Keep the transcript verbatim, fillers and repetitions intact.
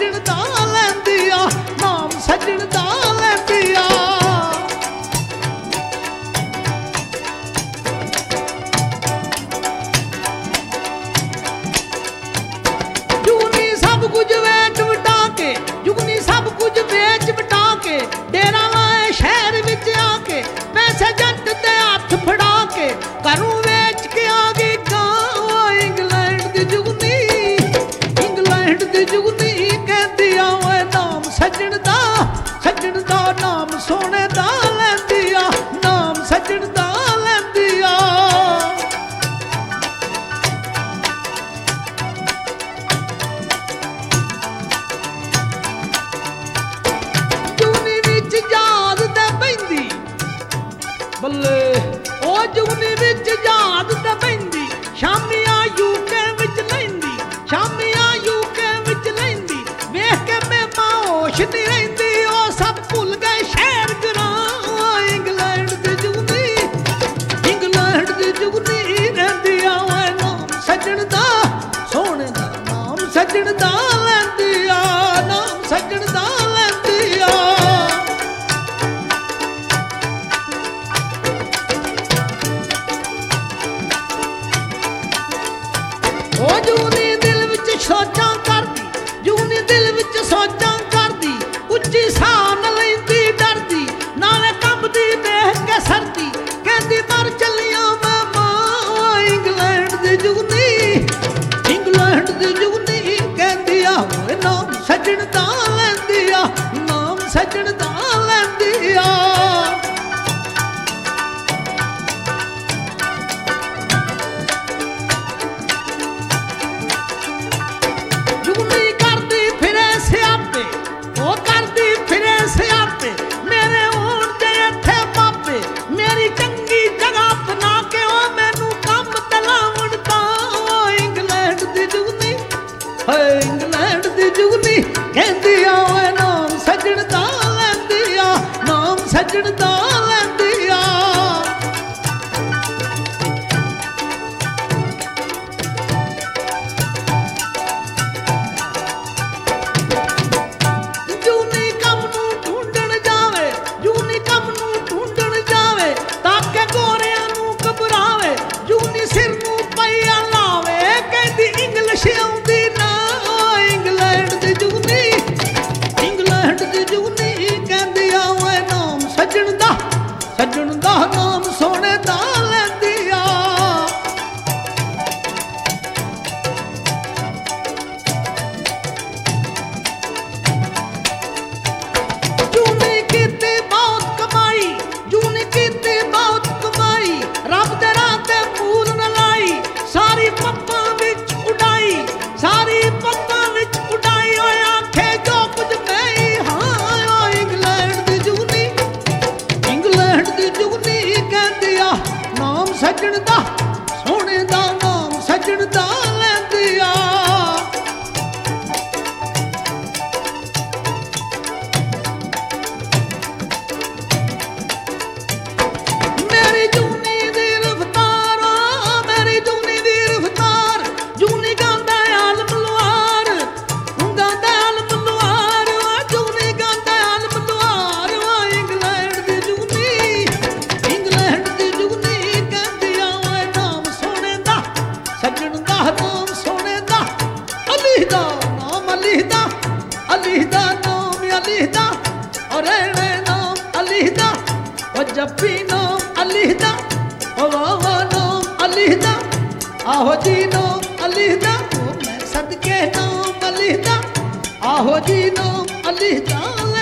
सजण दा लैंदी आ, नाम सजण दा लैंदी आ। जुगनी सब कुछ वेच वटा के, जुगनी सब कुछ वेच वटा के, डेरा लाए शहर विच आके, पैसे जट दे हथ फड़ा के, घरों वेच के आ गई गां। इंग्लैंड दी जुगनी, इंग्लैंड दी जुगनी कहंदी आ ओए नाम सजण दा, सजण दा नाम सोने दा लैंदी आ, नाम सजण दा लैंदी आ। जुगनी विच याद ते पैंदी बल्ले ओ जुगनी विच याद ते पैंदी, शामी आ यूके विच लैंदी, शामी आ यूके विच लैंदी, वेख के मैं होश नहीं रहिंदी, ओ सब भुल गए शहर ग्रां। इंग्लैंड दी जुगनी, इंग्लैंड दी जुगनी रहिंदी आ ओए नाम सजण दा, सोने दा नाम सजण दा लैंदी आ, नाम सजण दा लैंदी आ। ओ जुगनी दिल विच सोचां करदी, जुगनी दिल विच सोचां करदी, उच्ची साह न लैंदी डरदी, नाले कंबदी देख के सरदी, कहंदी मर चलियां मैं मां। इंग्लैंड दी जुगनी, इंग्लैंड दी जुगनी कहंदी आ ओए नाम सजण दा लैंदी आ, नाम सजण दा लैंदी आ। जुगनी करदी फिरे सियापे, ओ करदी फिरे सियापे, मेरे होण दे इत्थे मापे, मेरी चंगी जगह बना के ओ मैनू कम ते लावण दा। इंग्लैंड दी जुगनी, हाय इंग्लैंड दी जुगनी कहंदी आ ओए नाम सजण दा लैंदी आ, नाम सजण दा लैंदी आ। ਜੂਨੀ ਕੰਮ ਨੂੰ ਢੂੰਡਣ ਜਾਵੇ, ਜੂਨੀ ਕੰਮ ਨੂੰ ਢੂੰਡਣ ਜਾਵੇ, ਤਾਂ ਕਿ ਗੋਰਿਆਂ ਨੂੰ ਘਬਰਾਵੇ, ਜੂਨੀ ਸਿਰ ਨੂੰ ਪਈਆ ਲਾਵੇ, ਕਹਿੰਦੀ ਇੰਗਲਿਸ਼ ਆਉਂਦੀ ਨਾ। ਇੰਗਲੈਂਡ ਦੀ ਜੂਨੀ, ਇੰਗਲੈਂਡ ਦੀ ਜੂਨੀ ਕਹਿੰਦੀ ਆ ਓਏ ਨਾਮ ਸਜਣ ਦਾ, ਸਜਣ ਦਾ ਨਾਮ ਸੋਹਣੇ ਦਾ ਲੈਂਦੀ ਆ। ਜੂਨੀ ਕੀਤੀ ਬਹੁਤ ਕਮਾਈ, ਜੂਨੀ ਕੀਤੀ ਬਹੁਤ ਕਮਾਈ, ਰੱਬ ਦੇ ਰਾਹ ਤੇ ਮੂਲ न ਲਾਈ, ਸਾਰੀ ਪੱਪਾਂ ਵਿੱਚ ਉਡਾਈ, ਸਾਰੀ ਪੱਪਾਂ ਵਿੱਚ ਉਡਾਈ, ਓਏ ਆਖੇ ਜੋ ਕੁਝ ਮੈਂ ਹੀ ਹਾਂ। ਓ ਇੰਗਲੈਂਡ ਦੀ ਜੂਨੀ, ਇੰਗਲੈਂਡ ਦੀ ਜੂਨੀ ਕਹਿੰਦੀ ਆ ਨਾਮ ਸਜਣ ਦਾ, ਸੋਹਣੇ ਦਾ ਨਾਮ ਸਜਣ ਦਾ ਲੈਂਦੀ ਆ। ਮੇਰੀ ਜੂਨੀ ਦੀ ਰਫਤਾਰ, ਮੇਰੀ ਜੂਨੀ ਦੀ ਰਫਤਾਰ, ਜੂਨੀ ਗਾਉਂਦਾ ਆਲਮ ਲੁਹਾਰ, ਗਾਉਂਦਾ ਆਲਮ ਲੁਹਾਰ, ਜੂਨੀ ਗਾਉਂਦਾ ਆਲਮ ਲੁਹਾਰ। ਇੰਗਲੈਂਡ ਦੀ ਜੂਨੀ, ਇੰਗਲੈਂਡ ਦੀ ਜੂਨੀ ਕਹਿੰਦੀ ਆ ਓਏ ਨਾਮ ਸੋਹਣੇ ਦਾ, ਸਜਣ ਦਾ ਨਾਮ ਸੋਹਣੇ ਦਾ। ਅਲੀ ਦਾ ਨਾਮ ਅਲੀ ਦਾ, ਅਲੀ ਦਾ ਨਾਮ ਅਲੀ ਦਾ, ਓ ਰਹਿਣੇ ਨਾਮ ਅਲੀ ਦਾ, ਓ ਜੱਫੀ ਨਾਮ ਅਲੀ ਦਾ, ਓ ਵਾਵਾ ਨਾਮ ਅਲੀ ਦਾ, ਆਹੋ ਜੀ ਨਾਮ ਅਲੀ ਦਾ, ਓ ਮੈਂ ਸਦਕੇ ਨਾਮ ਅਲੀ ਦਾ, ਆਹੋ ਜੀ ਨਾਮ ਅਲੀ ਦਾ।